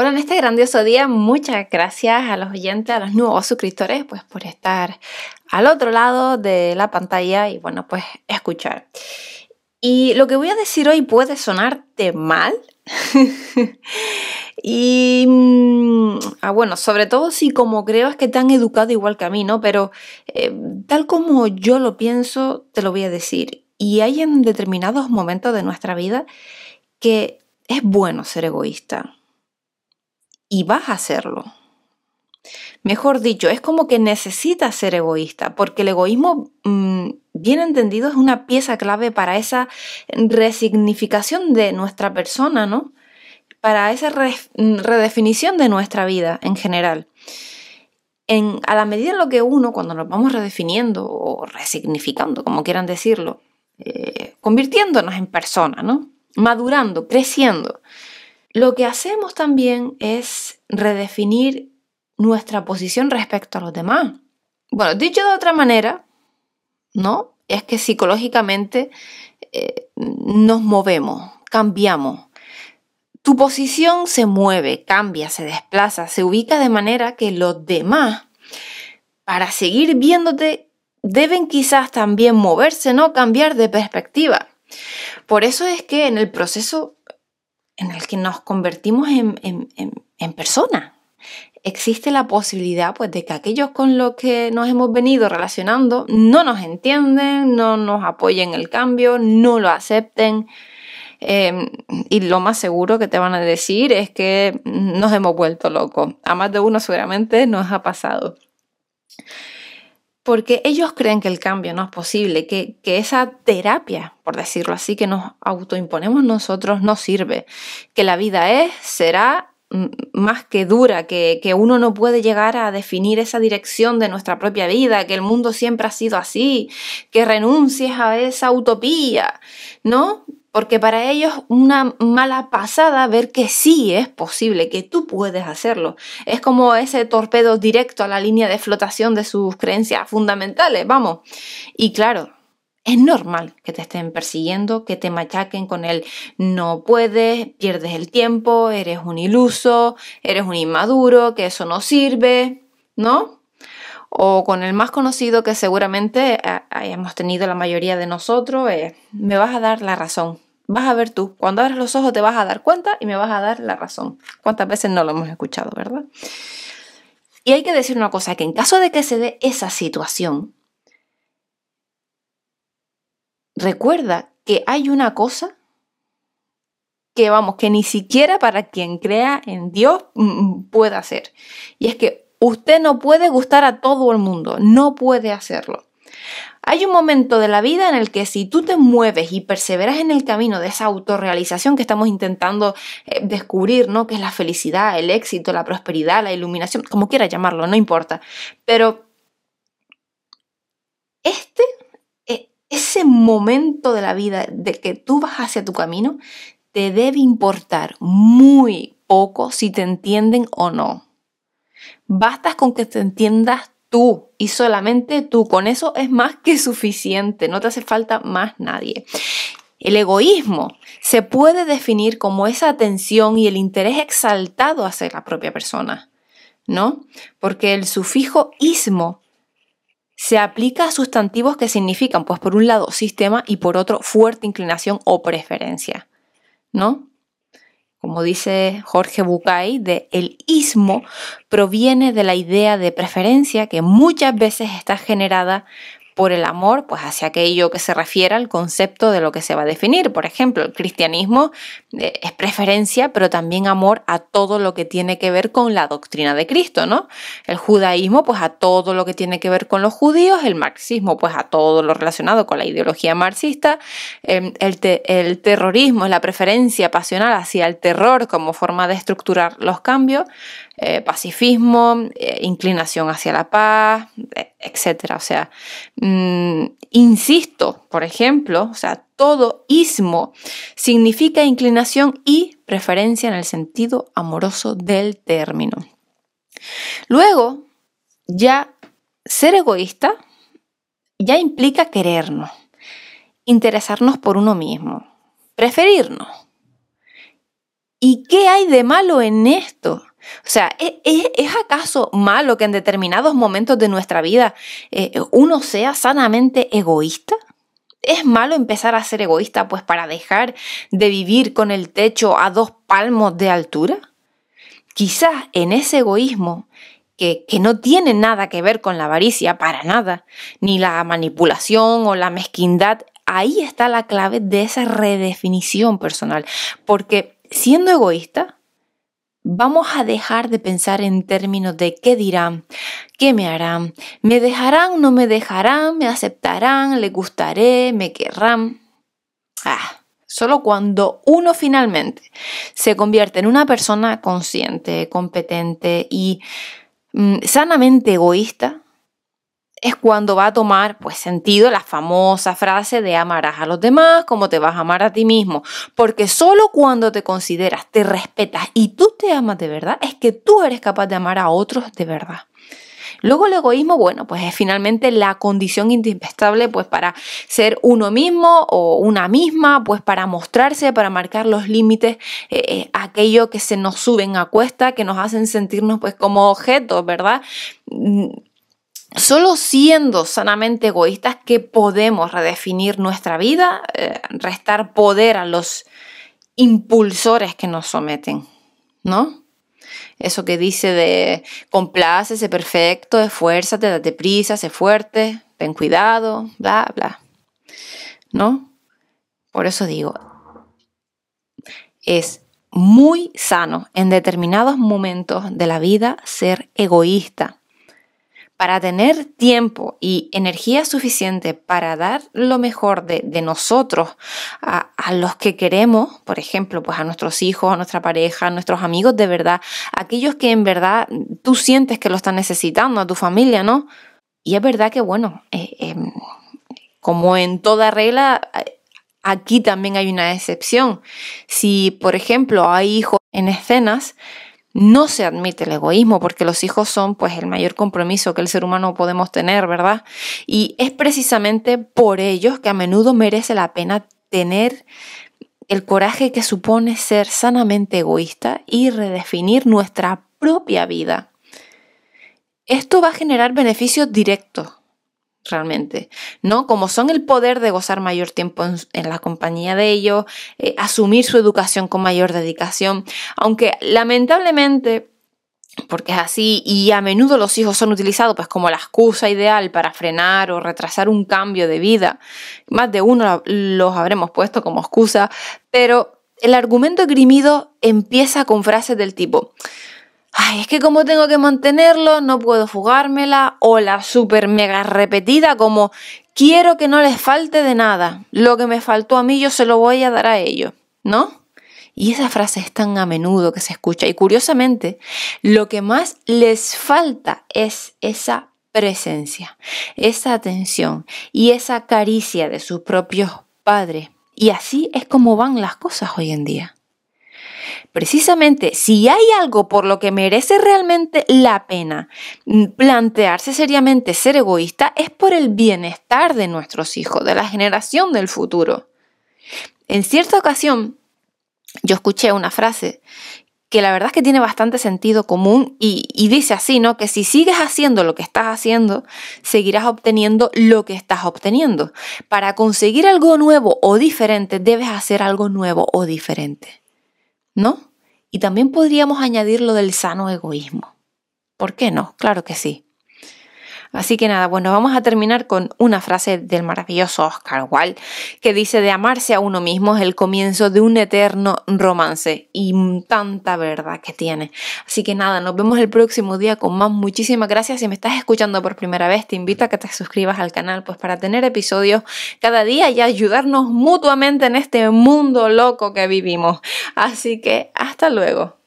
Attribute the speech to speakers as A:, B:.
A: Hola, en este grandioso día, muchas gracias a los oyentes, a los nuevos suscriptores, pues por estar al otro lado de la pantalla y bueno, pues escuchar. Y lo que voy a decir hoy puede sonarte mal. Y bueno, sobre todo si como creo es que te han educado igual que a mí, ¿no? Pero tal como yo lo pienso, te lo voy a decir. Y hay en determinados momentos de nuestra vida que es bueno ser egoísta. Y vas a hacerlo. Mejor dicho, es como que necesitas ser egoísta, porque el egoísmo, bien entendido, es una pieza clave para esa resignificación de nuestra persona, ¿no? Para esa redefinición de nuestra vida en general. A la medida en lo que uno, cuando nos vamos redefiniendo o resignificando, como quieran decirlo, convirtiéndonos en persona, ¿no? Madurando, creciendo, lo que hacemos también es redefinir nuestra posición respecto a los demás. Bueno, dicho de otra manera, ¿no? Es que psicológicamente nos movemos, cambiamos. Tu posición se mueve, cambia, se desplaza, se ubica de manera que los demás, para seguir viéndote, deben quizás también moverse, ¿no? Cambiar de perspectiva. Por eso es que en el proceso en el que nos convertimos en personas, existe la posibilidad pues, de que aquellos con los que nos hemos venido relacionando no nos entienden, no nos apoyen el cambio, no lo acepten. Y lo más seguro que te van a decir es que nos hemos vuelto locos. A más de uno seguramente nos ha pasado. Porque ellos creen que el cambio no es posible, que esa terapia, por decirlo así, que nos autoimponemos nosotros no sirve, que la vida será más que dura, que uno no puede llegar a definir esa dirección de nuestra propia vida, que el mundo siempre ha sido así, que renuncies a esa utopía, ¿no? Porque para ellos una mala pasada ver que sí es posible, que tú puedes hacerlo. Es como ese torpedo directo a la línea de flotación de sus creencias fundamentales, vamos. Y claro, es normal que te estén persiguiendo, que te machaquen con el no puedes, pierdes el tiempo, eres un iluso, eres un inmaduro, que eso no sirve, ¿no? O con el más conocido que seguramente hayamos tenido la mayoría de nosotros, me vas a dar la razón. Vas a ver tú, cuando abres los ojos te vas a dar cuenta y me vas a dar la razón. ¿Cuántas veces no lo hemos escuchado, verdad? Y hay que decir una cosa, que en caso de que se dé esa situación, recuerda que hay una cosa que, vamos, que ni siquiera para quien crea en Dios puede hacer. Y es que usted no puede gustar a todo el mundo, no puede hacerlo. Hay un momento de la vida en el que si tú te mueves y perseveras en el camino de esa autorrealización que estamos intentando descubrir, ¿no? Que es la felicidad, el éxito, la prosperidad, la iluminación, como quieras llamarlo, no importa. Pero ese momento de la vida de que tú vas hacia tu camino, te debe importar muy poco si te entienden o no. Basta con que te entiendas tú y solamente tú. Con eso es más que suficiente. No te hace falta más nadie. El egoísmo se puede definir como esa atención y el interés exaltado hacia la propia persona, ¿no? Porque el sufijo ismo se aplica a sustantivos que significan, pues por un lado, sistema y por otro, fuerte inclinación o preferencia, ¿no? Como dice Jorge Bucay, el ismo proviene de la idea de preferencia que muchas veces está generada por el amor, pues hacia aquello que se refiere al concepto de lo que se va a definir. Por ejemplo, el cristianismo es preferencia, pero también amor a todo lo que tiene que ver con la doctrina de Cristo, ¿no? El judaísmo, pues a todo lo que tiene que ver con los judíos, el marxismo, pues a todo lo relacionado con la ideología marxista, el terrorismo es la preferencia pasional hacia el terror como forma de estructurar los cambios, pacifismo, inclinación hacia la paz, etcétera. O sea, insisto, por ejemplo, o sea, todo ismo significa inclinación y preferencia en el sentido amoroso del término. Luego, ya ser egoísta ya implica querernos, interesarnos por uno mismo, preferirnos. ¿Y qué hay de malo en esto? O sea, ¿es acaso malo que en determinados momentos de nuestra vida uno sea sanamente egoísta? ¿Es malo empezar a ser egoísta pues para dejar de vivir con el techo a 2 palmos de altura? Quizás en ese egoísmo que no tiene nada que ver con la avaricia, para nada, ni la manipulación o la mezquindad, ahí está la clave de esa redefinición personal. Porque siendo egoísta, vamos a dejar de pensar en términos de qué dirán, qué me harán, me dejarán, no me dejarán, me aceptarán, le gustaré, me querrán. Solo cuando uno finalmente se convierte en una persona consciente, competente y sanamente egoísta, es cuando va a tomar pues sentido la famosa frase de amarás a los demás como te vas a amar a ti mismo, porque solo cuando te consideras, te respetas y tú te amas de verdad, es que tú eres capaz de amar a otros de verdad. Luego el egoísmo, bueno, pues es finalmente la condición indispensable pues para ser uno mismo o una misma, pues para mostrarse, para marcar los límites, aquello que se nos suben a cuesta, que nos hacen sentirnos pues como objetos, ¿verdad? Solo siendo sanamente egoístas que podemos redefinir nuestra vida, restar poder a los impulsores que nos someten, ¿no? Eso que dice de complace, sé perfecto, esfuérzate, date prisa, sé fuerte, ten cuidado, bla, bla, ¿no? Por eso digo, es muy sano en determinados momentos de la vida ser egoísta. Para tener tiempo y energía suficiente para dar lo mejor de nosotros a los que queremos, por ejemplo, pues a nuestros hijos, a nuestra pareja, a nuestros amigos de verdad, aquellos que en verdad tú sientes que lo están necesitando, a tu familia, ¿no? Y es verdad que, bueno, como en toda regla, aquí también hay una excepción. Si, por ejemplo, hay hijos en escenas, no se admite el egoísmo porque los hijos son pues el mayor compromiso que el ser humano podemos tener, ¿verdad? Y es precisamente por ellos que a menudo merece la pena tener el coraje que supone ser sanamente egoísta y redefinir nuestra propia vida. Esto va a generar beneficios directos, realmente, ¿no? Como son el poder de gozar mayor tiempo en la compañía de ellos, asumir su educación con mayor dedicación, aunque lamentablemente, porque es así y a menudo los hijos son utilizados pues como la excusa ideal para frenar o retrasar un cambio de vida, más de uno los habremos puesto como excusa, pero el argumento esgrimido empieza con frases del tipo: ay, es que como tengo que mantenerlo, no puedo fugármela, o la super mega repetida como quiero que no les falte de nada, lo que me faltó a mí yo se lo voy a dar a ellos, ¿no? Y esa frase es tan a menudo que se escucha y curiosamente lo que más les falta es esa presencia, esa atención y esa caricia de sus propios padres. Y así es como van las cosas hoy en día. Precisamente, si hay algo por lo que merece realmente la pena plantearse seriamente ser egoísta, es por el bienestar de nuestros hijos, de la generación del futuro. En cierta ocasión, yo escuché una frase que la verdad es que tiene bastante sentido común y dice así, ¿no? Que si sigues haciendo lo que estás haciendo, seguirás obteniendo lo que estás obteniendo. Para conseguir algo nuevo o diferente, debes hacer algo nuevo o diferente, ¿no? Y también podríamos añadir lo del sano egoísmo. ¿Por qué no? Claro que sí. Así que nada, bueno, vamos a terminar con una frase del maravilloso Oscar Wilde que dice: de amarse a uno mismo es el comienzo de un eterno romance, y tanta verdad que tiene. Así que nada, nos vemos el próximo día con más. Muchísimas gracias. Si me estás escuchando por primera vez, te invito a que te suscribas al canal pues para tener episodios cada día y ayudarnos mutuamente en este mundo loco que vivimos. Así que hasta luego.